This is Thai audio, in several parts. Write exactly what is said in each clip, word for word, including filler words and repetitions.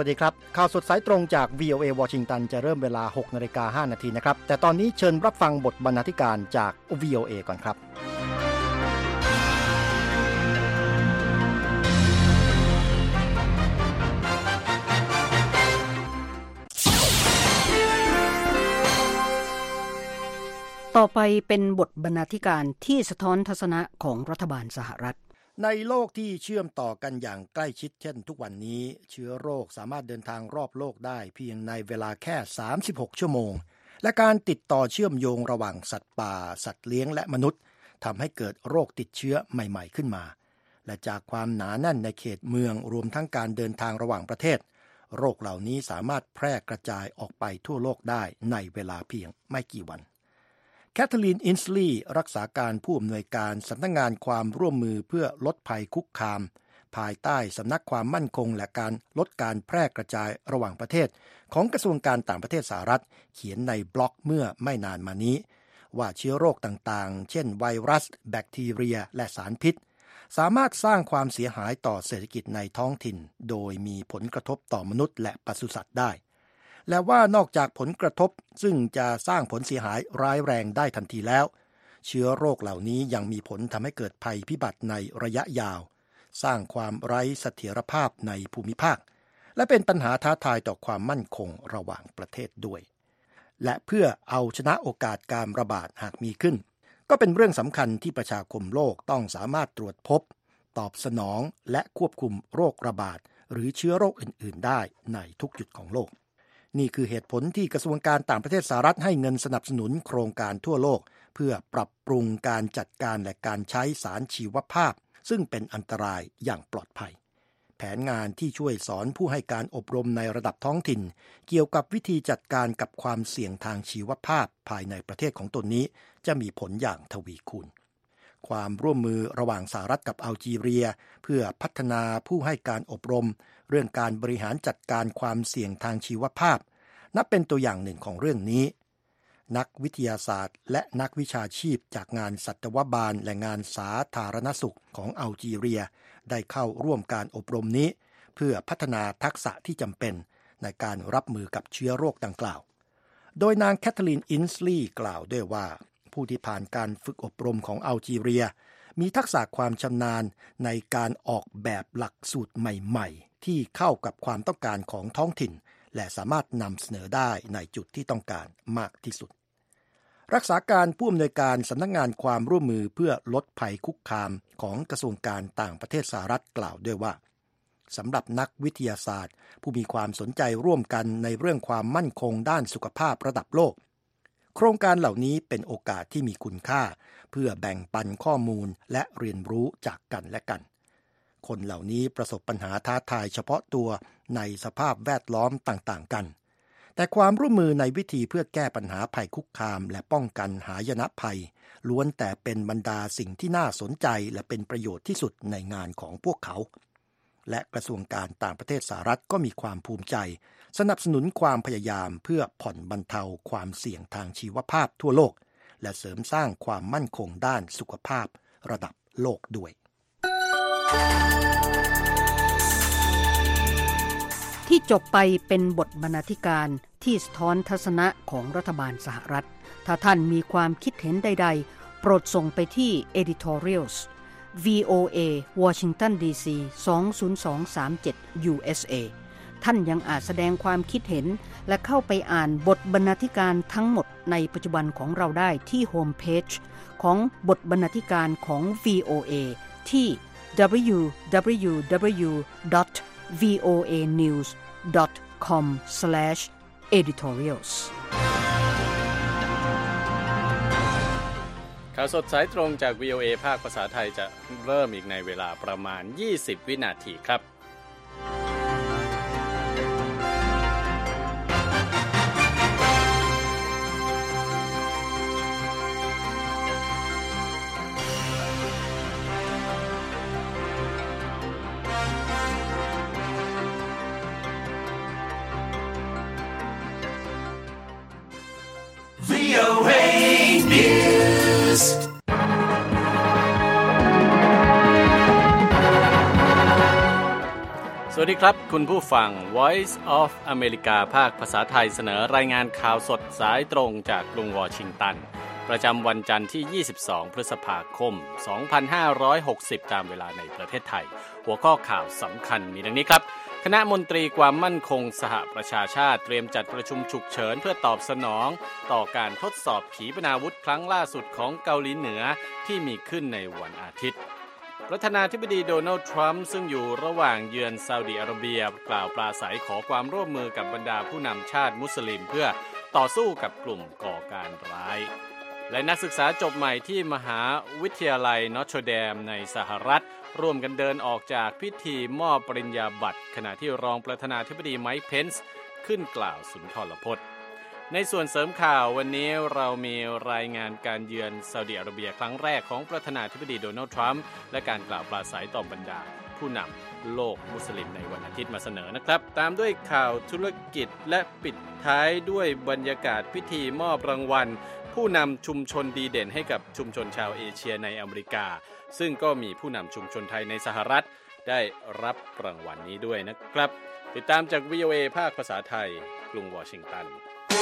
วัสดีครับข่าวสดสายตรงจาก วี โอ เอ วอชิงตันจะเริ่มเวลา หกนาฬิกาห้านาทีนะครับแต่ตอนนี้เชิญรับฟังบทบรรณาธิการจาก วี โอ เอ ก่อนครับต่อไปเป็นบทบรรณาธิการที่สะท้อนทัศนะของรัฐบาลสหรัฐในโลกที่เชื่อมต่อกันอย่างใกล้ชิดเช่นทุกวันนี้เชื้อโรคสามารถเดินทางรอบโลกได้เพียงในเวลาแค่สามสิบหกชั่วโมงและการติดต่อเชื่อมโยงระหว่างสัตว์ป่าสัตว์เลี้ยงและมนุษย์ทำให้เกิดโรคติดเชื้อใหม่ๆขึ้นมาและจากความหนาแน่นในเขตเมืองรวมทั้งการเดินทางระหว่างประเทศโรคเหล่านี้สามารถแพร่กระจายออกไปทั่วโลกได้ในเวลาเพียงไม่กี่วันแคทเธอรีน อินสลีย์รักษาการผู้อำนวยการสำนักงานความร่วมมือเพื่อลดภัยคุกคามภายใต้สำนักความมั่นคงและการลดการแพร่กระจายระหว่างประเทศของกระทรวงการต่างประเทศสหรัฐเขียนในบล็อกเมื่อไม่นานมานี้ว่าเชื้อโรคต่างๆเช่นไวรัสแบคทีเรียและสารพิษสามารถสร้างความเสียหายต่อเศรษฐกิจในท้องถิ่นโดยมีผลกระทบต่อมนุษย์และปศุสัตว์ได้และว่านอกจากผลกระทบซึ่งจะสร้างผลเสียหายร้ายแรงได้ทันทีแล้วเชื้อโรคเหล่านี้ยังมีผลทำให้เกิดภัยพิบัติในระยะยาวสร้างความไร้เสถียรภาพในภูมิภาคและเป็นปัญหาท้าทายต่อความมั่นคงระหว่างประเทศด้วยและเพื่อเอาชนะโอกาสการระบาดหากมีขึ้นก็เป็นเรื่องสำคัญที่ประชาคมโลกต้องสามารถตรวจพบตอบสนองและควบคุมโรคระบาดหรือเชื้อโรคอื่นๆได้ในทุกจุดของโลกนี่คือเหตุผลที่กระทรวงการต่างประเทศสหรัฐให้เงินสนับสนุนโครงการทั่วโลกเพื่อปรับปรุงการจัดการและการใช้สารชีวภาพซึ่งเป็นอันตรายอย่างปลอดภัยแผนงานที่ช่วยสอนผู้ให้การอบรมในระดับท้องถิ่นเกี่ยวกับวิธีจัดการกับความเสี่ยงทางชีวภาพภายในประเทศของตนนี้จะมีผลอย่างทวีคูณความร่วมมือระหว่างสหรัฐกับอัลจีเรียเพื่อพัฒนาผู้ให้การอบรมเรื่องการบริหารจัดการความเสี่ยงทางชีวภาพนับเป็นตัวอย่างหนึ่งของเรื่องนี้นักวิทยาศาสตร์และนักวิชาชีพจากงานสัตวบาลและงานสาธารณสุขของอัลจีเรียได้เข้าร่วมการอบรมนี้เพื่อพัฒนาทักษะที่จำเป็นในการรับมือกับเชื้อโรคดังกล่าวโดยนางแคทเธอรีน อินสลีย์กล่าวด้วยว่าผู้ที่ผ่านการฝึกอบรมของอัลจีเรียมีทักษะความชำนาญในการออกแบบหลักสูตรใหม่ๆที่เข้ากับความต้องการของท้องถิ่นและสามารถนำเสนอได้ในจุดที่ต้องการมากที่สุดรักษาการผู้อำนวยการสำนักงานความร่วมมือเพื่อลดภัยคุกคามของกระทรวงการต่างประเทศสหรัฐกล่าวด้วยว่าสำหรับนักวิทยาศาสตร์ผู้มีความสนใจร่วมกันในเรื่องความมั่นคงด้านสุขภาพระดับโลกโครงการเหล่านี้เป็นโอกาสที่มีคุณค่าเพื่อแบ่งปันข้อมูลและเรียนรู้จากกันและกันคนเหล่านี้ประสบปัญหาท้าทายเฉพาะตัวในสภาพแวดล้อมต่างๆกันแต่ความร่วมมือในวิธีเพื่อแก้ปัญหาภัยคุกคามและป้องกันหายนะภัยล้วนแต่เป็นบรรดาสิ่งที่น่าสนใจและเป็นประโยชน์ที่สุดในงานของพวกเขาและกระทรวงการต่างประเทศสหรัฐก็มีความภูมิใจสนับสนุนความพยายามเพื่อผ่อนบรรเทาความเสี่ยงทางชีวภาพทั่วโลกและเสริมสร้างความมั่นคงด้านสุขภาพระดับโลกด้วยที่จบไปเป็นบทบรรณาธิการที่สะท้อนทัศนะของรัฐบาลสหรัฐถ้าท่านมีความคิดเห็นใดๆโปรดส่งไปที่ editorials วี โอ เอ Washington ดี ซี สอง ศูนย์ สอง สาม เจ็ด ยู เอส เอ ท่านยังอาจแสดงความคิดเห็นและเข้าไปอ่านบทบรรณาธิการทั้งหมดในปัจจุบันของเราได้ที่โฮมเพจของบทบรรณาธิการของ วี โอ เอ ที่ ดับเบิลยู ดับเบิลยู ดับเบิลยู ดอท วี โอ เอ นิวส์ ดอท คอม สแลช เอดิทอเรียลส์ข่าวสดสายตรงจาก วี โอ เอ ภาคภาษาไทยจะเริ่มอีกในเวลาประมาณยี่สิบวินาทีครับวี โอ เอ News สวัสดีครับคุณผู้ฟัง Voice of America ภาคภาษาไทยเสนอรายงานข่าวสดสายตรงจากกรุงวอชิงตันประจำวันจันทร์ที่ยี่สิบสองพฤษภาคมสองพันห้าร้อยหกสิบตามเวลาในประเทศไทยหัวข้อข่าวสำคัญมีดังนี้ครับคณะมนตรีความมั่นคงสหประชาชาติเตรียมจัดประชุมฉุกเฉินเพื่อตอบสนองต่อการทดสอบขีปนาวุธครั้งล่าสุดของเกาหลีเหนือที่มีขึ้นในวันอาทิตย์ประธานาธิบดีโดนัลด์ทรัมป์ซึ่งอยู่ระหว่างเยือนซาอุดิอาระเบียกล่าวปราศัยขอความร่วมมือกับบรรดาผู้นำชาติมุสลิมเพื่อต่อสู้กับกลุ่มก่อการร้ายและนักศึกษาจบใหม่ที่มหาวิทยาลัยนอตเทอร์เดมในสหรัฐร่วมกันเดินออกจากพิธีมอบปริญญาบัตรขณะที่รองประธานาธิบดีไมค์เพนซ์ขึ้นกล่าวสุนทรพจน์ในส่วนเสริมข่าววันนี้เรามีรายงานการเยือนซาอุดิอาระเบียครั้งแรกของประธานาธิบดีโดนัลด์ทรัมป์และการกล่าวปราศัยต่อบรรดาผู้นำโลกมุสลิมในวันอาทิตย์มาเสนอนะครับตามด้วยข่าวธุรกิจและปิดท้ายด้วยบรรยากาศพิธีมอบรางวัลผู้นำชุมชนดีเด่นให้กับชุมชนชาวเอเชียในอเมริกาซึ่งก็มีผู้นำชุมชนไทยในสหรัฐได้รับรางวัลนี้ด้วยนะครับติดตามจาก วี โอ เอ ภาคภาษาไทยกรุงวอชิงตัน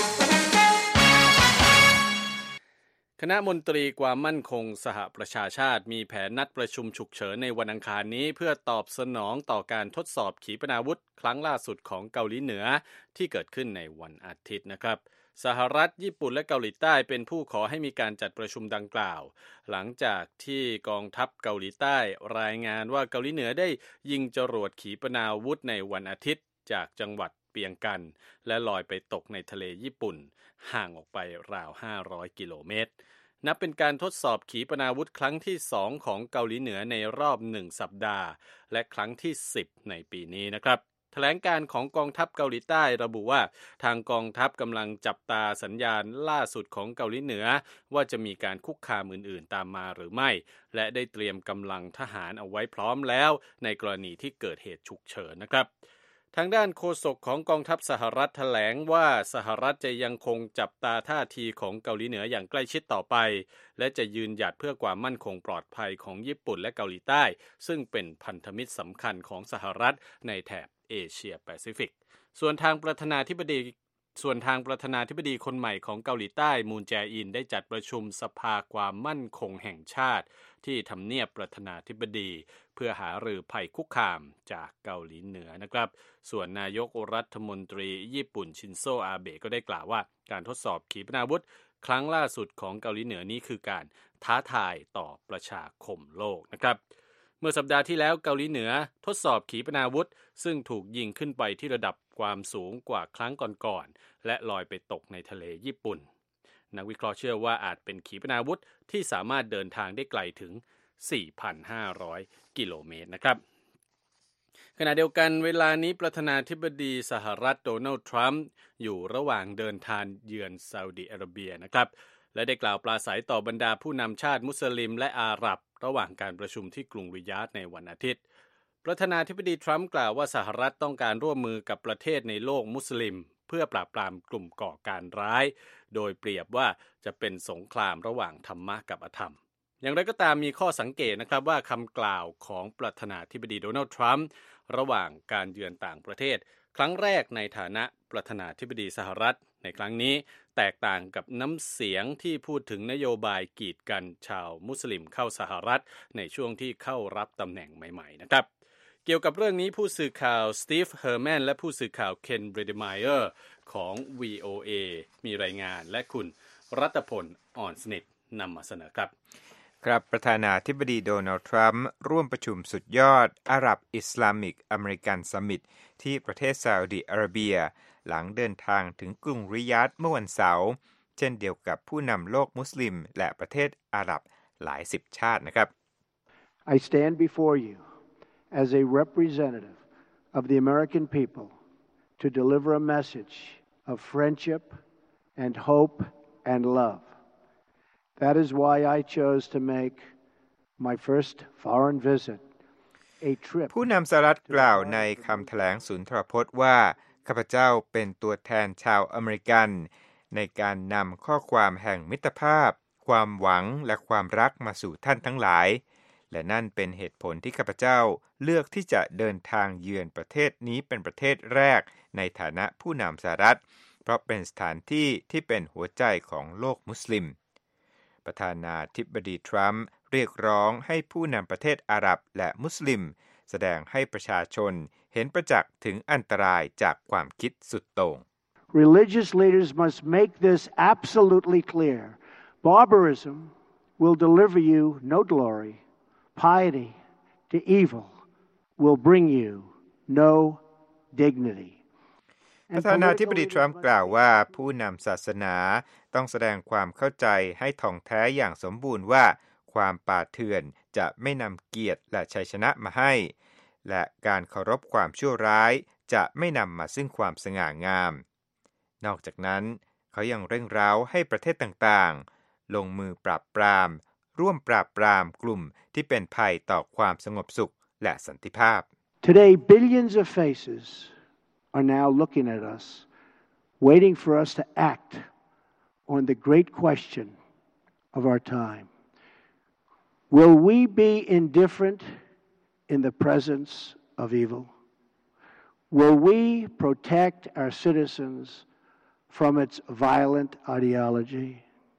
คณะมนตรีความมั่นคงสหประชาชาติมีแผนนัดประชุมฉุกเฉินในวันอังคารนี้เพื่อตอบสนองต่อการทดสอบขีปนาวุธครั้งล่าสุดของเกาหลีเหนือที่เกิดขึ้นในวันอาทิตย์นะครับสหรัฐญี่ปุ่นและเกาหลีใต้เป็นผู้ขอให้มีการจัดประชุมดังกล่าวหลังจากที่กองทัพเกาหลีใต้รายงานว่าเกาหลีเหนือได้ยิงจรวดขีปนาวุธในวันอาทิตย์จากจังหวัดเปียงกันและลอยไปตกในทะเลญี่ปุ่นห่างออกไปราวห้าร้อยกิโลเมตรนับเป็นการทดสอบขีปนาวุธครั้งที่สองของเกาหลีเหนือในรอบหนึ่งสัปดาห์และครั้งที่สิบในปีนี้นะครับแถลงการของกองทัพเกาหลีใต้ระบุว่าทางกองทัพกำลังจับตาสัญญาณล่าสุดของเกาหลีเหนือว่าจะมีการคุกคามอื่นๆตามมาหรือไม่และได้เตรียมกำลังทหารเอาไว้พร้อมแล้วในกรณีที่เกิดเหตุฉุกเฉินนะครับทางด้านโฆษกของกองทัพสหรัฐแถลงว่าสหรัฐจะยังคงจับตาท่าทีของเกาหลีเหนืออย่างใกล้ชิดต่อไปและจะยืนหยัดเพื่อความมั่นคงปลอดภัยของญี่ปุ่นและเกาหลีใต้ซึ่งเป็นพันธมิตรสำคัญของสหรัฐในแถบเอเชียแปซิฟิกส่วนทางประธานาธิบดีส่วนทางประธานาธิบดีคนใหม่ของเกาหลีใต้มูนแจอินได้จัดประชุมสภาความมั่นคงแห่งชาติที่ทำเนียบประธานาธิบดีเพื่อหารือภัยคุกคามจากเกาหลีเหนือนะครับส่วนนายกรัฐมนตรีญี่ปุ่นชินโซอาเบะก็ได้กล่าวว่าการทดสอบขีปนาวุธครั้งล่าสุดของเกาหลีเหนือนี้คือการท้าทายต่อประชาคมโลกนะครับเมื่อสัปดาห์ที่แล้วเกาหลีเหนือทดสอบขีปนาวุธซึ่งถูกยิงขึ้นไปที่ระดับความสูงกว่าครั้งก่อนๆและลอยไปตกในทะเลญี่ปุ่นนักวิเคราะห์เชื่อว่าอาจเป็นขีปนาวุธที่สามารถเดินทางได้ไกลถึง สี่พันห้าร้อย กิโลเมตรนะครับขณะเดียวกันเวลานี้ประธานาธิบดีสหรัฐโดนัลด์ทรัมป์อยู่ระหว่างเดินทางเยือนซาอุดิอาระเบียนะครับและได้กล่าวปราศัยต่อบรรดาผู้นำชาติมุสลิมและอาหรับระหว่างการประชุมที่กรุงริยาดในวันอาทิตย์ประธานาธิบดีทรัมป์กล่าวว่าสหรัฐต้องการร่วมมือกับประเทศในโลกมุสลิมเพื่อปราบปรามกลุ่มก่อการร้ายโดยเปรียบว่าจะเป็นสงครามระหว่างธรรมะกับอธรรมอย่างไรก็ตามมีข้อสังเกตนะครับว่าคำกล่าวของประธานาธิบดีโดนัลด์ทรัมป์ระหว่างการเยือนต่างประเทศครั้งแรกในฐานะประธานาธิบดีสหรัฐในครั้งนี้แตกต่างกับน้ำเสียงที่พูดถึงนโยบายกีดกันชาวมุสลิมเข้าสหรัฐในช่วงที่เข้ารับตำแหน่งใหม่ๆนะครับเกี่ยวกับเรื่องนี้ผู้สื่อข่าวสตีฟเฮอร์แมนและผู้สื่อข่าวเคนเบรเดไมเออร์ของ วี โอ เอ มีรายงานและคุณรัตพลอ่อนสนิทนำมาเสนอครับครับประธานาธิบดีโดนัลด์ทรัมป์ร่วมประชุมสุดยอดอาหรับอิสลามิกอเมริกันซัมมิตที่ประเทศซาอุดิอาระเบียหลังเดินทางถึงกรุงริยาดเมื่อวันเสาร์เช่นเดียวกับผู้นำโลกมุสลิมและประเทศอาหรับหลายสิบชาตินะครับ I stand before you as a representative of the American people to deliver a message of friendship and hope and love.That is why I chose to make my first foreign visit a trip ผู้นำสหรัฐกล่าวในคำแถลงสุนทรพจน์ว่าข้าพเจ้าเป็นตัวแทนชาวอเมริกันในการนำข้อความแห่งมิตรภาพความหวังและความรักมาสู่ท่านทั้งหลายและนั่นเป็นเหตุผลที่ข้าพเจ้าเลือกที่จะเดินทางเยือนประเทศนี้เป็นประเทศแรกในฐานะผู้นำสหรัฐเพราะเป็นสถานที่ที่เป็นหัวใจของโลกมุสลิมประธานาธิบดีทรัมป์เรียกร้องให้ผู้นำประเทศอาหรับและมุสลิมแสดงให้ประชาชนเห็นประจักษ์ถึงอันตรายจากความคิดสุดโต่ง Religious leaders must make this absolutely clear. Barbarism will deliver you no glory. Piety to evil will bring you no dignity. ประธานาธิบดีทรัมป์กล่าวว่าผู้นำศาสนาต้องแสดงความเข้าใจให้ท่องแท้อย่างสมบูรณ์ว่าความป่าเถื่อนจะไม่นำเกียรติและชัยชนะมาให้และการเคารพความชั่วร้ายจะไม่นำมาซึ่งความสง่างามนอกจากนั้นเขายังเร่งเร้าให้ประเทศต่างๆลงมือปราบปรามร่วมปราบปรามกลุ่มที่เป็นภัยต่อความสงบสุขและสันติภาพ Today billions of faces are now looking at us waiting for us to act on the great question of our time. Will we be indifferent in the presence of evil? Will we protect our citizens from its violent ideology?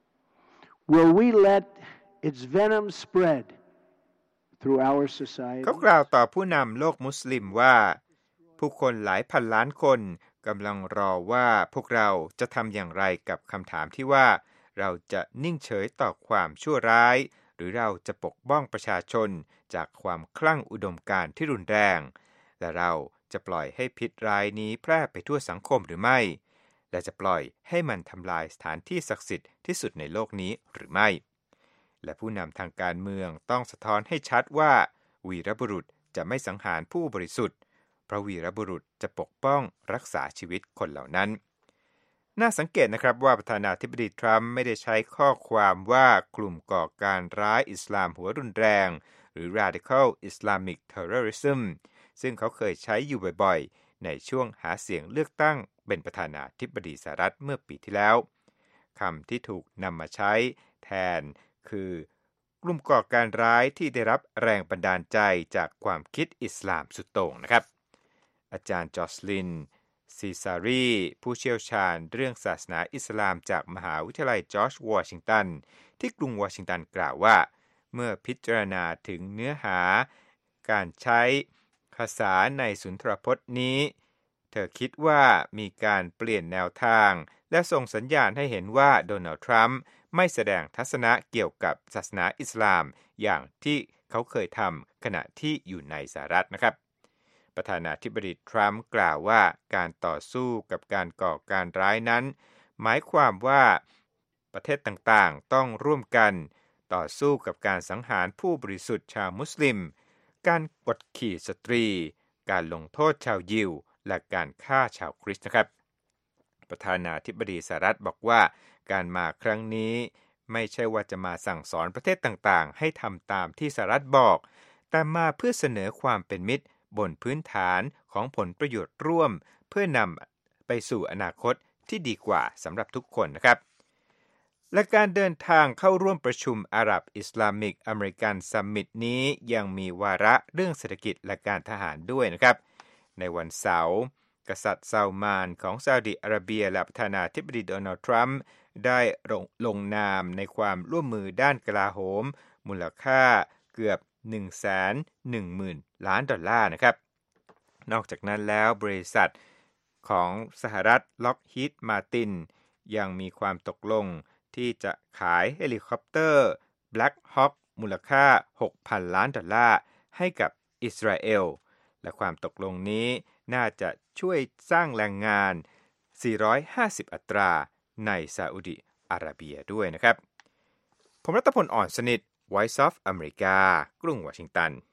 Will we let its venom spread through our society? เขากล่าวต่อผู้นำโลกมุสลิมว่าผู้คนหลายพันล้านคนกำลังรอว่าพวกเราจะทำอย่างไรกับคำถามที่ว่าเราจะนิ่งเฉยต่อความชั่วร้ายหรือเราจะปกป้องประชาชนจากความคลั่งอุดมการณ์ที่รุนแรงและเราจะปล่อยให้พิษร้ายนี้แพร่ไปทั่วสังคมหรือไม่และจะปล่อยให้มันทำลายสถานที่ศักดิ์สิทธิ์ที่สุดในโลกนี้หรือไม่และผู้นำทางการเมืองต้องสะท้อนให้ชัดว่าวีรบุรุษจะไม่สังหารผู้บริสุทธิ์เพราะวีรบุรุษจะปกป้องรักษาชีวิตคนเหล่านั้นน่าสังเกตนะครับว่าประธานาธิบดีทรัมป์ไม่ได้ใช้ข้อความว่ากลุ่มก่อการร้ายอิสลามหัวรุนแรงหรือ Radical Islamic Terrorism ซึ่งเขาเคยใช้อยู่บ่อยๆในช่วงหาเสียงเลือกตั้งเป็นประธานาธิบดีสหรัฐเมื่อปีที่แล้วคำที่ถูกนำมาใช้แทนคือกลุ่มก่อการร้ายที่ได้รับแรงบันดาลใจจากความคิดอิสลามสุดโต่งนะครับอาจารย์จอสลินซีซารีผู้เชี่ยวชาญเรื่องศาสนาอิสลามจากมหาวิทยาลัยจอร์จวอชิงตันที่กรุงวอชิงตันกล่าวว่าเมื่อพิจารณาถึงเนื้อหาการใช้ภาษาในสุนทรพจน์นี้เธอคิดว่ามีการเปลี่ยนแนวทางและส่งสัญญาณให้เห็นว่าโดนัลด์ทรัมป์ไม่แสดงทัศนะเกี่ยวกับศาสนาอิสลามอย่างที่เขาเคยทำขณะที่อยู่ในสหรัฐนะครับประธานาธิบดีทรัมป์กล่าวว่าการต่อสู้กับการก่อการร้ายนั้นหมายความว่าประเทศต่างๆต้องร่วมกันต่อสู้กับการสังหารผู้บริสุทธิ์ชาวมุสลิมการกดขี่สตรีการลงโทษชาวยิวและการฆ่าชาวคริสต์นะครับประธานาธิบดีสหรัฐบอกว่าการมาครั้งนี้ไม่ใช่ว่าจะมาสั่งสอนประเทศต่างๆให้ทำตามที่สหรัฐบอกแต่มาเพื่อเสนอความเป็นมิตรบนพื้นฐานของผลประโยชน์ร่วมเพื่อนำไปสู่อนาคตที่ดีกว่าสำหรับทุกคนนะครับและการเดินทางเข้าร่วมประชุมอาหรับอิสลามิกอเมริกันซัมมิตนี้ยังมีวาระเรื่องเศรษฐกิจและการทหารด้วยนะครับในวันเสาร์กษัตริย์ซาอุมานของซาอุดิอาระเบียและประธานาธิบดีโดนัลด์ทรัมป์ได้ลงลงนามในความร่วมมือด้านกลาโหมมูลค่าเกือบ หนึ่งแสนหนึ่งหมื่น ล้านดอลลาร์นะครับนอกจากนั้นแล้วบริษัทของสหรัฐล็อกฮีดมาร์ตินยังมีความตกลงที่จะขายเฮลิคอปเตอร์ Black Hawk มูลค่า หกพัน ล้านดอลลาร์ให้กับอิสราเอลและความตกลงนี้น่าจะช่วยสร้างแรงงานสี่ร้อยห้าสิบอัตราในซาอุดิอาระเบียด้วยนะครับผมรัตพลอ่อนสนิท Voice of America กรุงวอชิงตัน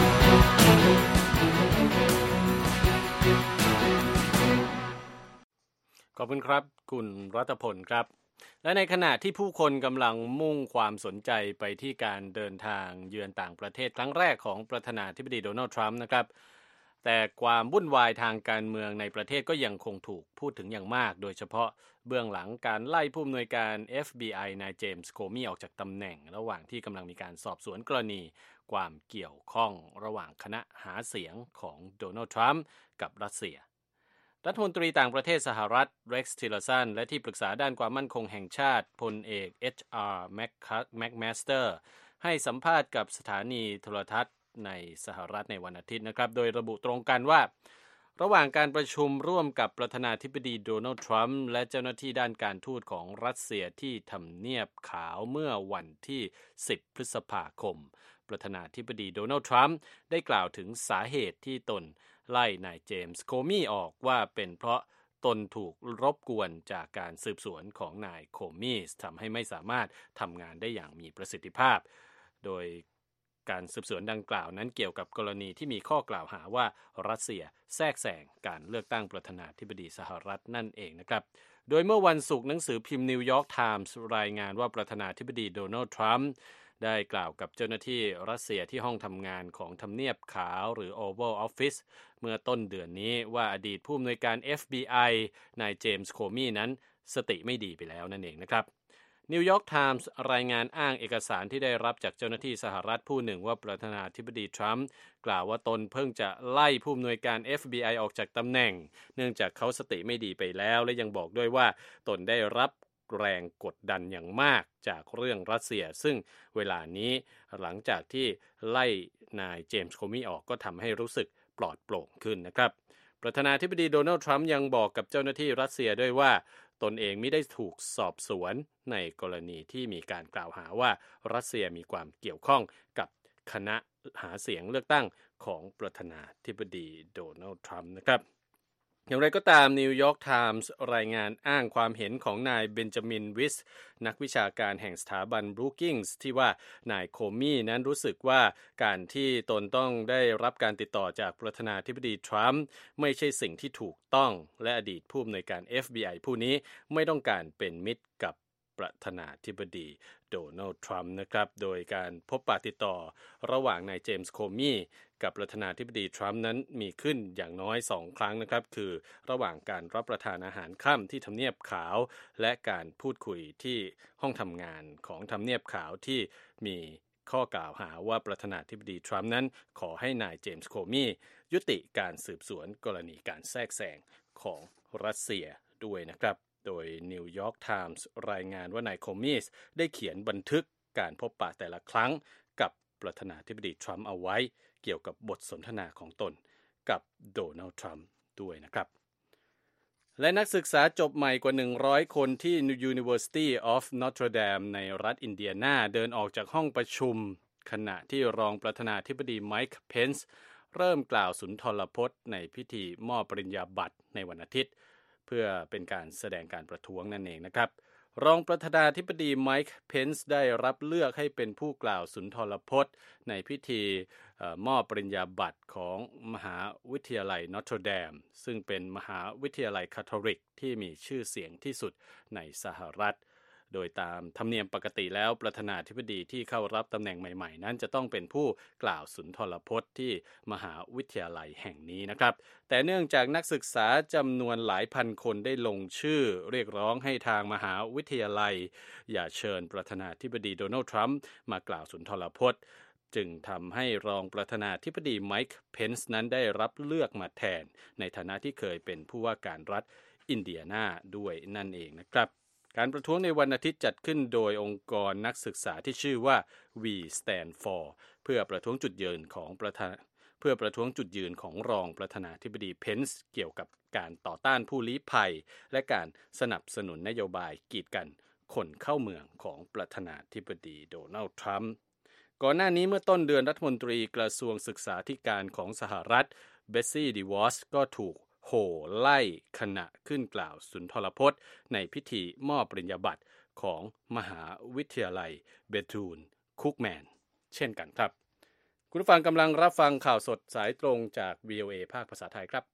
ขอบคุณครับคุณรัตพลครับและในขณะที่ผู้คนกำลังมุ่งความสนใจไปที่การเดินทางเยือนต่างประเทศครั้งแรกของประธานาธิบดีโดนัลด์ทรัมป์นะครับแต่ความวุ่นวายทางการเมืองในประเทศก็ยังคงถูกพูดถึงอย่างมากโดยเฉพาะเบื้องหลังการไล่ผู้อำนวยการ เอฟ บี ไอ นายเจมส์โคมี่ออกจากตำแหน่งระหว่างที่กำลังมีการสอบสวนกรณีความเกี่ยวข้องระหว่างคณะหาเสียงของโดนัลด์ทรัมป์กับรัสเซียรัฐมนตรีต่างประเทศสหรัฐเร็กซ์ทิลเลอร์สันและที่ปรึกษาด้านความมั่นคงแห่งชาติพลเอก เอช อาร์ แม็กมาสเตอร์ให้สัมภาษณ์กับสถานีโทรทัศน์ในสหรัฐในวันอาทิตย์นะครับโดยระบุตรงกันว่าระหว่างการประชุมร่วมกับประธานาธิบดีโดนัลด์ทรัมป์และเจ้าหน้าที่ด้านการทูตของรัสเซียที่ทำเนียบขาวเมื่อวันที่สิบพฤษภาคมประธานาธิบดีโดนัลด์ทรัมป์ได้กล่าวถึงสาเหตุที่ตนไล่นายเจมส์โคมี่ออกว่าเป็นเพราะตนถูกรบกวนจากการสืบสวนของนายโคมี่ทำให้ไม่สามารถทำงานได้อย่างมีประสิทธิภาพโดยการสืบสวนดังกล่าวนั้นเกี่ยวกับกรณีที่มีข้อกล่าวหาว่ารัสเซียแทรกแซงการเลือกตั้งประธานาธิบดีสหรัฐนั่นเองนะครับโดยเมื่อวันศุกร์หนังสือพิมพ์นิวยอร์กไทมส์รายงานว่าประธานาธิบดีโดนัลด์ทรัมป์ได้กล่าวกับเจ้าหน้าที่รัสเซียที่ห้องทำงานของทำเนียบขาวหรือ Oval Office เมื่อต้นเดือนนี้ว่าอดีตผู้อำนวยการ เอฟ บี ไอ นายเจมส์โคมี่นั้นสติไม่ดีไปแล้วนั่นเองนะครับนิวยอร์กไทมส์รายงานอ้างเอกสารที่ได้รับจากเจ้าหน้าที่สหรัฐผู้หนึ่งว่าประธานาธิบดีทรัมป์กล่าวว่าตนเพิ่งจะไล่ผู้อำนวยการ เอฟ บี ไอ ออกจากตำแหน่งเนื่องจากเขาสติไม่ดีไปแล้วและยังบอกด้วยว่าตนได้รับแรงกดดันอย่างมากจากเรื่องรัสเซียซึ่งเวลานี้หลังจากที่ไล่นายเจมส์โคมี่ออกก็ทำให้รู้สึกปลอดโปร่งขึ้นนะครับประธานาธิบดีโดนัลด์ทรัมป์ยังบอกกับเจ้าหน้าที่รัสเซียด้วยว่าตนเองไม่ได้ถูกสอบสวนในกรณีที่มีการกล่าวหาว่ารัสเซียมีความเกี่ยวข้องกับคณะหาเสียงเลือกตั้งของประธานาธิบดีโดนัลด์ทรัมป์นะครับอย่างไรก็ตามนิวยอร์กไทมส์รายงานอ้างความเห็นของนายเบนจามินวิสนักวิชาการแห่งสถาบันบรูกิงส์ที่ว่านายโคมี่นั้นรู้สึกว่าการที่ตนต้องได้รับการติดต่อจากประธานาธิบดีทรัมป์ไม่ใช่สิ่งที่ถูกต้องและอดีตผู้อำนวยการ เอฟ บี ไอ ผู้นี้ไม่ต้องการเป็นมิตรกับประธานาธิบดีโดนัลด์ทรัมป์นะครับโดยการพบปะติดต่อระหว่างนายเจมส์โคมี่กับประธานาธิบดีทรัมป์นั้นมีขึ้นอย่างน้อยสองครั้งนะครับคือระหว่างการรับประทานอาหารค่ำที่ทำเนียบขาวและการพูดคุยที่ห้องทำงานของทำเนียบขาวที่มีข้อกล่าวหาว่าประธานาธิบดีทรัมป์นั้นขอให้นายเจมส์โคมี่ยุติการสืบสวนกรณีการแทรกแซงของรัสเซียด้วยนะครับโดยนิวยอร์กไทมส์รายงานว่านายโคมี่ได้เขียนบันทึกการพบปะแต่ละครั้งกับประธานาธิบดีทรัมป์เอาไว้เกี่ยวกับบทสนทนาของตนกับโดนัลด์ทรัมป์ด้วยนะครับและนักศึกษาจบใหม่กว่าหนึ่งร้อยคนที่ University of Notre Dame ในรัฐอินเดียนาเดินออกจากห้องประชุมขณะที่รองประธานาธิบดีไมค์เพนซ์เริ่มกล่าวสุนทรพจน์ในพิธีมอบปริญญาบัตรในวันอาทิตย์เพื่อเป็นการแสดงการประท้วงนั่นเองนะครับรองประธานาธิบดีไมค์เพนซ์ได้รับเลือกให้เป็นผู้กล่าวสุนทรพจน์ในพิธีมอบปริญญาบัตรของมหาวิทยาลัยนอตเทอร์เดมซึ่งเป็นมหาวิทยาลัยคาทอลิกที่มีชื่อเสียงที่สุดในสหรัฐโดยตามธรรมเนียมปกติแล้วประธานาธิบดีที่เข้ารับตำแหน่งใหม่ๆนั้นจะต้องเป็นผู้กล่าวสุนทรพจน์ที่มหาวิทยาลัยแห่งนี้นะครับแต่เนื่องจากนักศึกษาจำนวนหลายพันคนได้ลงชื่อเรียกร้องให้ทางมหาวิทยาลัยอย่าเชิญประธานาธิบดีโดนัลด์ทรัมป์มากล่าวสุนทรพจน์จึงทำให้รองประธานาธิบดีไมค์เพนซ์นั้นได้รับเลือกมาแทนในฐานะที่เคยเป็นผู้ว่าการรัฐอินเดียนาด้วยนั่นเองนะครับการประท้วงในวันอาทิตย์จัดขึ้นโดยองค์กรนักศึกษาที่ชื่อว่า We Stand For เพื่อประท้วงจุดยืนของประธานเพื่อประท้วงจุดยืนของรองประธานาธิบดีเพนซ์เกี่ยวกับการต่อต้านผู้ลี้ภัยและการสนับสนุนนโยบายกีดกันคนเข้าเมืองของประธานาธิบดีโดนัลด์ทรัมป์ก่อนหน้านี้เมื่อต้นเดือนรัฐมนตรีกระทรวงศึกษาธิการของสหรัฐเบสซี่ดีวอสก็ถูกโห่ไล่ขณะขึ้นกล่าวสุนทรพจน์ในพิธีมอบปริญญาบัตรของมหาวิทยาลัยเบทูนคุกแมนเช่นกันครับคุณผู้ฟังกำลังรับฟังข่าวสดสายตรงจาก วี โอ เอ ภาคภาษาไทยครับ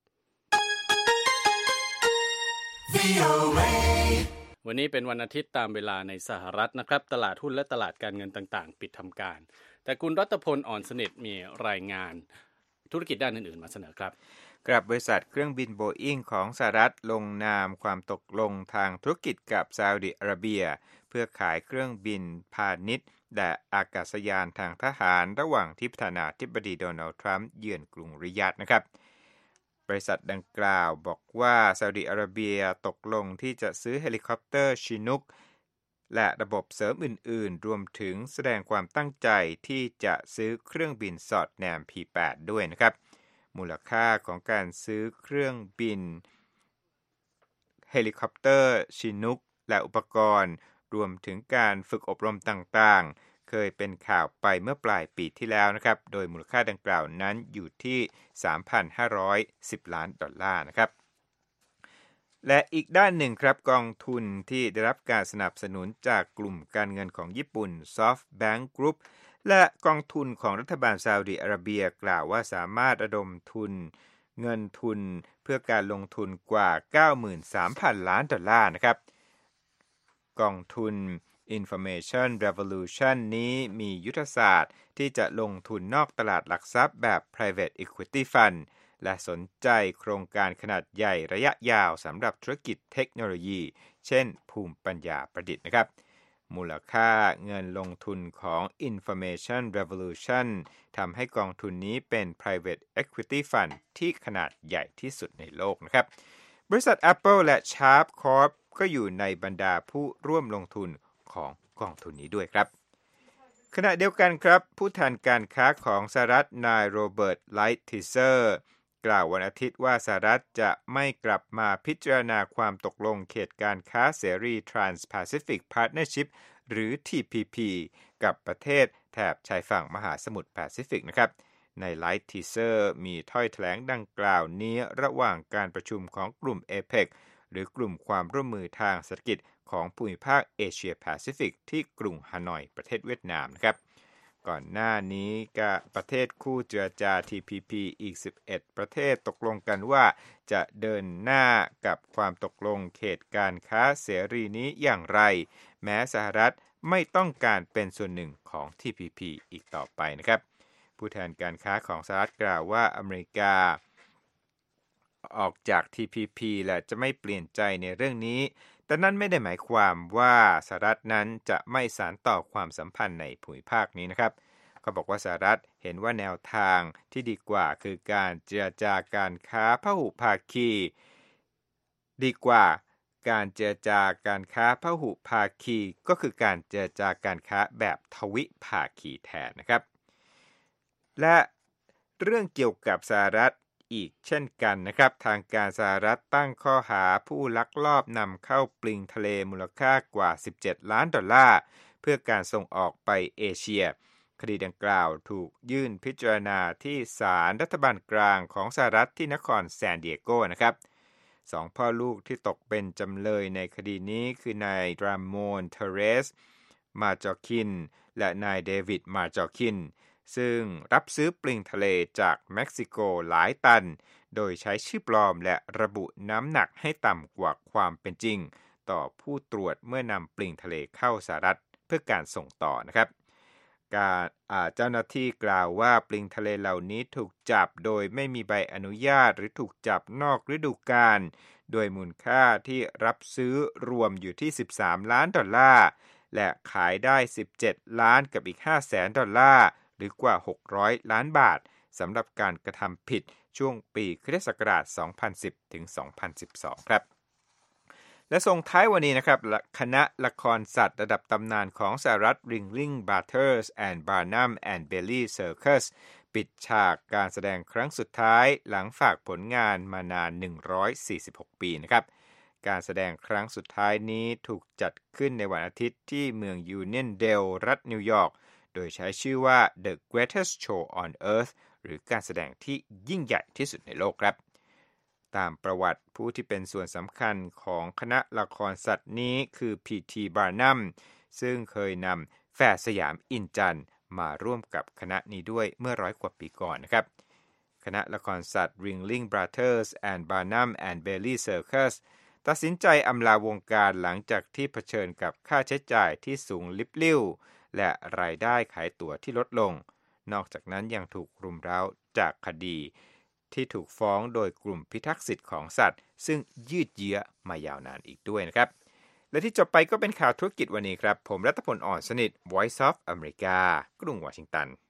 วี โอ เอ วันนี้เป็นวันอาทิตย์ตามเวลาในสหรัฐนะครับตลาดหุ้นและตลาดการเงินต่างๆปิดทำการแต่คุณรัตพลอ่อนสนิทมีรายงานธุรกิจด้านอื่นๆมาเสนอครับกับบริษัทเครื่องบินโบอิ้งของสหรัฐลงนามความตกลงทางธุรกิจกับซาอุดิอาระเบียเพื่อขายเครื่องบินพาณิชย์และอากาศยานทางทหารระหว่างที่ประธานาธิบดีโดนัลด์ทรัมป์เยือนกรุงริยาดนะครับบริษัทดังกล่าวบอกว่าซาอุดิอาระเบียตกลงที่จะซื้อเฮลิคอปเตอร์ชินุกและระบบเสริมอื่นๆรวมถึงแสดงความตั้งใจที่จะซื้อเครื่องบินสอดแนม พี แปด ด้วยนะครับมูลค่าของการซื้อเครื่องบินเฮลิคอปเตอร์ชินุกและอุปกรณ์รวมถึงการฝึกอบรมต่างๆเคยเป็นข่าวไปเมื่อปลายปีที่แล้วนะครับโดยมูลค่าดังกล่าวนั้นอยู่ที่ สามพันห้าร้อยสิบ ล้านดอลลาร์นะครับและอีกด้านหนึ่งครับกองทุนที่ได้รับการสนับสนุนจากกลุ่มการเงินของญี่ปุ่น SoftBank Group และกองทุนของรัฐบาลซาอุดิอาระเบียกล่าวว่าสามารถระดมทุนเงินทุนเพื่อการลงทุนกว่า เก้าหมื่นสามพัน ล้านดอลลาร์นะครับกองทุน Information Revolution นี้มียุทธศาสตร์ที่จะลงทุนนอกตลาดหลักทรัพย์แบบ Private Equity Fund และสนใจโครงการขนาดใหญ่ระยะยาวสำหรับธุรกิจเทคโนโลยีเช่นภูมิปัญญาประดิษฐ์นะครับมูลค่าเงินลงทุนของ Information Revolution ทำให้กองทุนนี้เป็น Private Equity Fund ที่ขนาดใหญ่ที่สุดในโลกนะครับบริษัท Apple และ Sharp Corp ก็อยู่ในบรรดาผู้ร่วมลงทุนของกองทุนนี้ด้วยครับขณะเดียวกันครับผู้แทนการค้าของสหรัฐนายโรเบิร์ตไลท์ทิเซอร์กล่าววันอาทิตย์ว่าสหรัฐจะไม่กลับมาพิจารณาความตกลงเขตการค้าเสรี Trans-Pacific Partnership หรือ ที พี พี กับประเทศแถบชายฝั่งมหาสมุทรแปซิฟิกนะครับในไลท์ทีเซอร์มีถ้อยแถลงดังกล่าวนี้ระหว่างการประชุมของกลุ่ม เอ พี อี ซี หรือกลุ่มความร่วมมือทางเศรษฐกิจของภูมิภาคเอเชียแปซิฟิกที่กรุงฮานอยประเทศเวียดนามนะครับก่อนหน้านี้ก็ประเทศคู่เจรจา ที พี พี อีกสิบเอ็ดประเทศตกลงกันว่าจะเดินหน้ากับความตกลงเขตการค้าเสรีนี้อย่างไรแม้สหรัฐไม่ต้องการเป็นส่วนหนึ่งของ ที พี พี อีกต่อไปนะครับผู้แทนการค้าของสหรัฐกล่าวว่าอเมริกาออกจาก ที พี พี และจะไม่เปลี่ยนใจในเรื่องนี้แต่นั่นไม่ได้หมายความว่าสหรัฐนั้นจะไม่สานต่อความสัมพันธ์ในภูมิภาคนี้นะครับเขาบอกว่าสหรัฐเห็นว่าแนวทางที่ดีกว่าคือการเจรจาการค้าพหุภาคีดีกว่าการเจรจาการค้าพหุภาคีก็คือการเจรจาการค้าแบบทวิภาคีแทนนะครับและเรื่องเกี่ยวกับสหรัฐอีกเช่นกันนะครับทางการสหรัฐตั้งข้อหาผู้ลักลอบนำเข้าปลิงทะเลมูลค่ากว่าสิบเจ็ดล้านดอลลาร์เพื่อการส่งออกไปเอเชียคดีดังกล่าวถูกยื่นพิจารณาที่ศาลรัฐบาลกลางของสหรัฐที่นครซานดิเอโกนะครับสองพ่อลูกที่ตกเป็นจำเลยในคดีนี้คือนายรามอนเทเรสมาจอคินและนายเดวิดมาจอคินซึ่งรับซื้อปลิงทะเลจากเม็กซิโกหลายตันโดยใช้ชื่อปลอมและระบุน้ำหนักให้ต่ำกว่าความเป็นจริงต่อผู้ตรวจเมื่อนำปลิงทะเลเข้าสหรัฐเพื่อการส่งต่อนะครับการเจ้าหน้าที่กล่าวว่าปลิงทะเลเหล่านี้ถูกจับโดยไม่มีใบอนุญาตหรือถูกจับนอกฤดูกาลโดยมูลค่าที่รับซื้อรวมอยู่ที่สิบสามล้านดอลลาร์และขายได้สิบเจ็ดล้านกับอีกห้าแสนดอลลาร์หรือกว่าหกร้อยล้านบาทสำหรับการกระทำผิดช่วงปีคริสตศักราชสองพันสิบถึงสองพันสิบสองครับและส่งท้ายวันนี้นะครับคณะละครสัตว์ระดับตำนานของสหรัฐ Ringling Brothers and Barnum and Bailey Circus ปิดฉากการแสดงครั้งสุดท้ายหลังฝากผลงานมานานหนึ่งร้อยสี่สิบหกปีนะครับการแสดงครั้งสุดท้ายนี้ถูกจัดขึ้นในวันอาทิตย์ที่เมืองยูเนียนเดลรัฐนิวยอร์กโดยใช้ชื่อว่า The Greatest Show on Earth หรือการแสดงที่ยิ่งใหญ่ที่สุดในโลกครับตามประวัติผู้ที่เป็นส่วนสำคัญของคณะละครสัตว์นี้คือ พี ที Barnum ซึ่งเคยนำแฝดสยามอินจันทร์มาร่วมกับคณะนี้ด้วยเมื่อร้อยกว่าปีก่อนนะครับคณะละครสัตว์ Ringling Brothers and Barnum and Bailey Circus ตัดสินใจอำลาวงการหลังจากที่เผชิญกับค่าใช้จ่ายที่สูงลิบลิ่วและรายได้ขายตั๋วที่ลดลงนอกจากนั้นยังถูกรุมเร้าจากคดีที่ถูกฟ้องโดยกลุ่มพิทักษ์สิทธิ์ของสัตว์ซึ่งยืดเยื้อมายาวนานอีกด้วยนะครับและที่จบไปก็เป็นข่าวธุรกิจวันนี้ครับผมรัตพล อ่อนสนิท Voice of America กรุงวอชิงตัน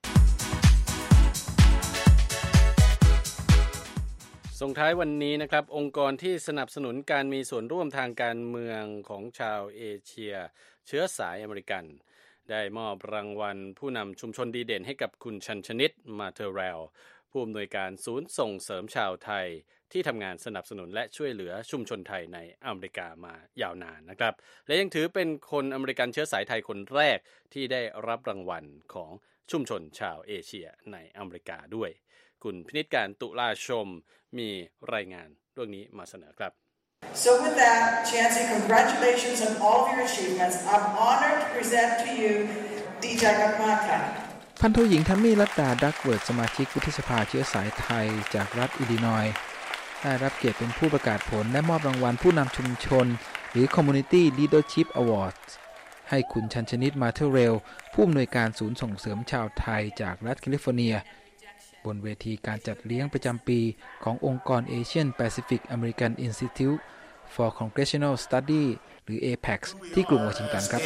ส่งท้ายวันนี้นะครับองค์กรที่สนับสนุนการมีส่วนร่วมทางการเมืองของชาวเอเชียเชื้อสายอเมริกันได้มอบรางวัลผู้นำชุมชนดีเด่นให้กับคุณชัญชนิตมาเทเรลผู้อำนวยการศูนย์ส่งเสริมชาวไทยที่ทำงานสนับสนุนและช่วยเหลือชุมชนไทยในอเมริกามายาวนานนะครับและยังถือเป็นคนอเมริกันเชื้อสายไทยคนแรกที่ได้รับรางวัลของชุมชนชาวเอเชียในอเมริกาด้วยคุณพินิจการตุลาชมมีรายงานเรื่องนี้มาเสนอครับ So with that, Chancey, congratulations on all of your achievements. I'm honored to present to you D J Gakmaka พันโทหญิงทัมมี่รัตดาดักเวิร์ดสมาชิกวุฒิสภาเชื้อสายไทยจากรัฐอิลลินอยส์ได้รับเกียรติเป็นผู้ประกาศผลและมอบรางวัลผู้นำชุมชนหรือ Community Leadership Awards ให้คุณชัญชนิตมาเทเรลผู้อำนวยการศูนย์ส่งเสริมชาวไทยจากรัฐแคลิฟอร์เนียบนเวทีการจัดเลี้ยงประจำปีขององค์กร Asian Pacific American Institute for Congressional Study หรือ เอ พี เอ ซี ที่กรุงวอชิงตันครับ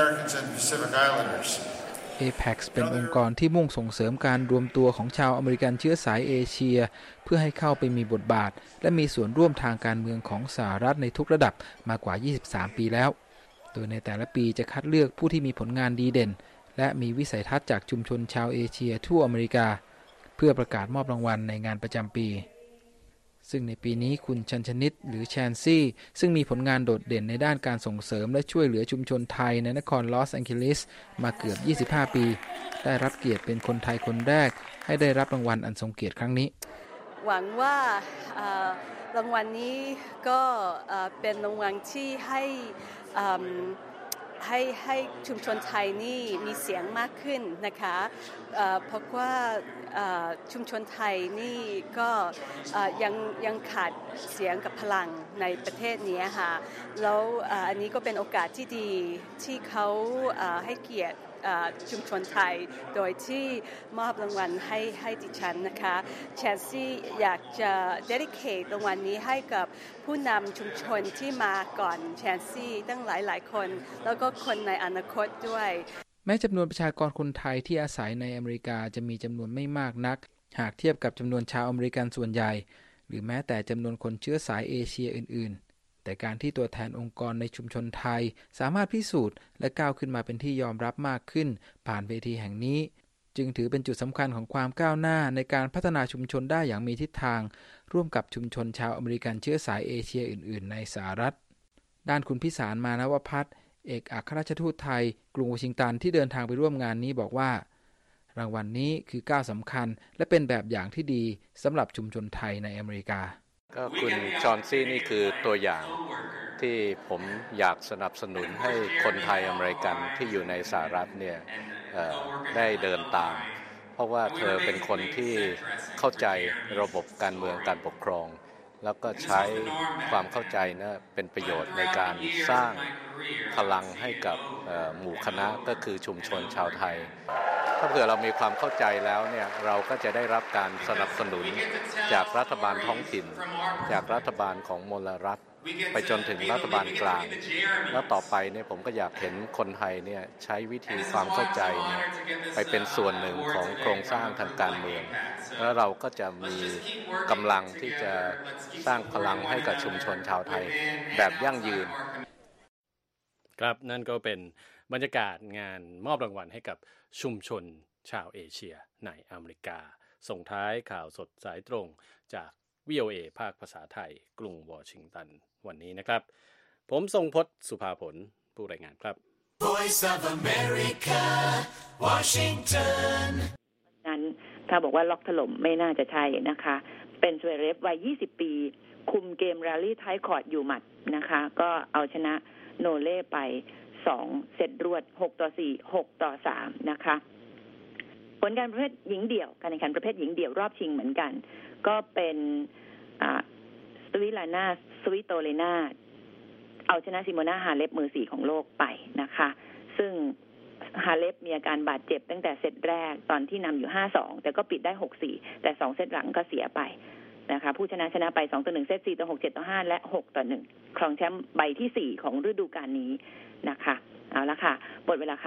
เอ พี เอ ซี เป็นองค์กรที่มุ่งส่งเสริมการรวมตัวของชาวอเมริกันเชื้อสายเอเชียเพื่อให้เข้าไปมีบทบาทและมีส่วนร่วมทางการเมืองของสหรัฐในทุกระดับมากว่ายี่สิบสามปีแล้วโดยในแต่ละปีจะคัดเลือกผู้ที่มีผลงานดีเด่นและมีวิสัยทัศน์จากชุมชนชาวเอเชียทั่วอเมริกาเพื่อประกาศมอบรางวัลในงานประจำปีซึ่งในปีนี้คุณชัญชนิตหรือแชนซี่ซึ่งมีผลงานโดดเด่นในด้านการส่งเสริมและช่วยเหลือชุมชนไทยในนครลอสแองเจลิสมาเกือบยี่สิบห้าปีได้รับเกียรติเป็นคนไทยคนแรกให้ได้รับรางวัลอันทรงเกียรติครั้งนี้หวังว่ารางวัลนี้ก็เป็นรางวัลที่ให้ให้ให้ชุมชนไทยนี่มีเสียงมากขึ้นนะคะเพราะว่าชุมชนไทยนี่ก็ยังยังขาดเสียงกับพลังในประเทศนี้ค่ะแล้วอันนี้ก็เป็นโอกาสที่ดีที่เขาให้เกียรติชุมชนไทยโดยที่มอบรางวัลให้ให้ดิฉันนะคะแชนซี่อยากจะ dedicate รางวัลนี้ให้กับผู้นำชุมชนที่มาก่อนแชนซี่ตั้งหลายๆคนแล้วก็คนในอนาคตด้วยแม้จำนวนประชากรคนไทยที่อาศัยในอเมริกาจะมีจำนวนไม่มากนักหากเทียบกับจำนวนชาวอเมริกันส่วนใหญ่หรือแม้แต่จำนวนคนเชื้อสายเอเชียอื่นๆแต่การที่ตัวแทนองค์กรในชุมชนไทยสามารถพิสูจน์และก้าวขึ้นมาเป็นที่ยอมรับมากขึ้นผ่านเวทีแห่งนี้จึงถือเป็นจุดสำคัญของความก้าวหน้าในการพัฒนาชุมชนได้อย่างมีทิศทางร่วมกับชุมชนชาวอเมริกันเชื้อสายเอเชียอื่นๆในสหรัฐด้านคุณพิสารมานวภัทรเอกอัครราชทูตไทยกรุงวอชิงตันที่เดินทางไปร่วมงานนี้บอกว่ารางวัล น, นี้คือก้าวสำคัญและเป็นแบบอย่างที่ดีสำหรับชุมชนไทยในอเมริกาก็คุณจอห์นซี่นี่คือตัวอย่างที่ผมอยากสนับสนุนให้คนไทยอเมริกันที่อยู่ในสหรัฐเนี่ยได้เดินตามเพราะว่าเธอเป็นคนที่เข้าใจระบบการเมืองการปกครองแล้วก็ใช้ความเข้าใจนะเป็นประโยชน์ในการสร้างพลังให้กับหมู่คณะก็คือชุมชนชาวไทยถ้าเผื่อเรามีความเข้าใจแล้วเนี่ยเราก็จะได้รับการสนับสนุนจากรัฐบาลท้องถิ่นจากรัฐบาลของมลรัฐไปจนถึงรัฐบาลกลางแล้วต่อไปเนี่ยผมก็อยากเห็นคนไทยเนี่ยใช้วิธีความเข้าใจเนี่ยไปเป็นส่วนหนึ่งของโครงสร้างทางการเมืองแล้วเราก็จะมีกำลังที่จะสร้างพลังให้กับชุมชนชาวไทยแบบยั่งยืนครับนั่นก็เป็นบรรยากาศงานมอบรางวัลให้กับชุมชนชาวเอเชียในอเมริกาส่งท้ายข่าวสดสายตรงจาก วี โอ เอ ภาคภาษาไทยกรุงวอชิงตันวันนี้นะครับผมทรงพจน์สุภาผลผู้รายงานครับ Voice of America Washington นั้นถ้าบอกว่าล็อกถล่มไม่น่าจะใช่นะคะเป็นสเวเรฟวัยยี่สิบปีคุมเกมราลี่ท้ายคอร์ตอยู่หมัดนะคะก็เอาชนะโนเล่ไปสองเซตรวดหกต่อสี่ หกต่อสามนะคะผลการประเภทหญิงเดี่ยวการแข่งขันประเภทหญิงเดี่ยวรอบชิงเหมือนกันก็เป็นสวิลานาสวิโตเลนาเอาชนะซิโมนาฮาเลปมือสี่ของโลกไปนะคะซึ่งฮาเลฟมีอาการบาดเจ็บตั้งแต่เซตแรกตอนที่นำอยู่ ห้าสอง แต่ก็ปิดได้ หกสี่ แต่สองเซตหลังก็เสียไปนะคะผู้ชนะชนะไปสองต่อหนึ่งเซตสี่ต่อหก เจ็ดต่อห้าและหกต่อหนึ่งครองแชมป์ใบที่สี่ของฤดูกาลนี้นะคะเอาละค่ะหมดเวลาค่ะ